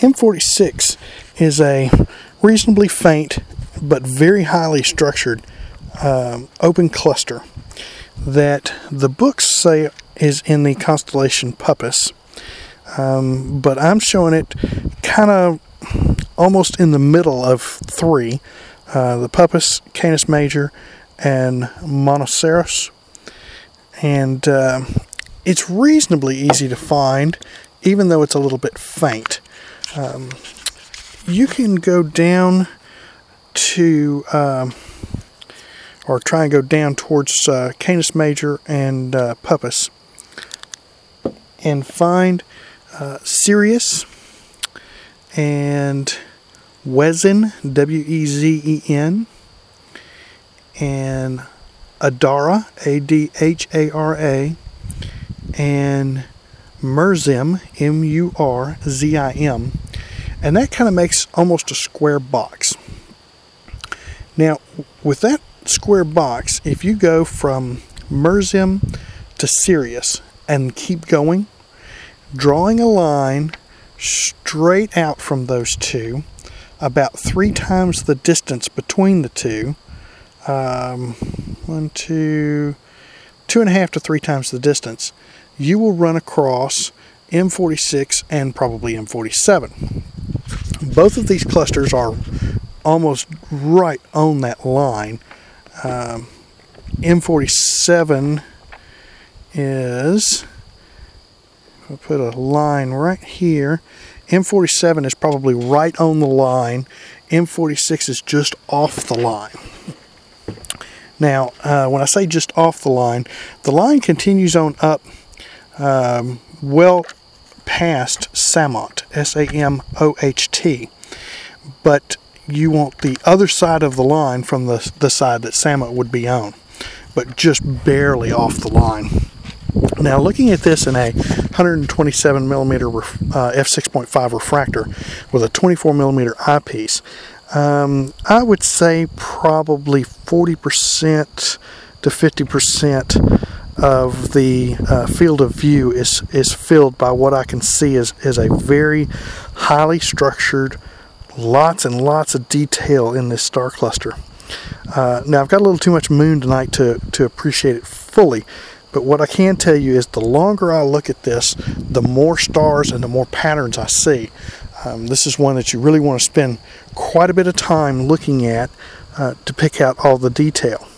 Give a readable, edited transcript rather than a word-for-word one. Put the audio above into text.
M46 is a reasonably faint but very highly structured open cluster that the books say is in the constellation Puppis, but I'm showing it kind of almost in the middle of three, the Puppis, Canis Major, and Monoceros, and it's reasonably easy to find, even though it's a little bit faint. You can go down to, or try and go down towards Canis Major and Puppis, and find Sirius and Wezen, W-E-Z-E-N, and Adhara, A-D-H-A-R-A, and Murzim, M-U-R-Z-I-M, and that kind of makes almost a square box. Now, with that square box, if you go from Murzim to Sirius and keep going, drawing a line straight out from those two, about 3 times the distance between the two, 2.5 to 3 times the distance, you will run across M46 and probably M47. Both of these clusters are almost right on that line. M47 is, if I put a line right here, M47 is probably right on the line. M46 is just off the line. Now, when I say just off the line continues on up well past Samoht, S-A-M-O-H-T, but you want the other side of the line from the side that Samoht would be on, but just barely off the line. Now, looking at this in a 127 millimeter f6.5 refractor with a 24 millimeter eyepiece, I would say probably 40% to 50% of the field of view is filled by what I can see is a very highly structured, lots and lots of detail in this star cluster. Now, I've got a little too much moon tonight to appreciate it fully, but what I can tell you is the longer I look at this, the more stars and the more patterns I see. This is one that you really want to spend quite a bit of time looking at to pick out all the detail.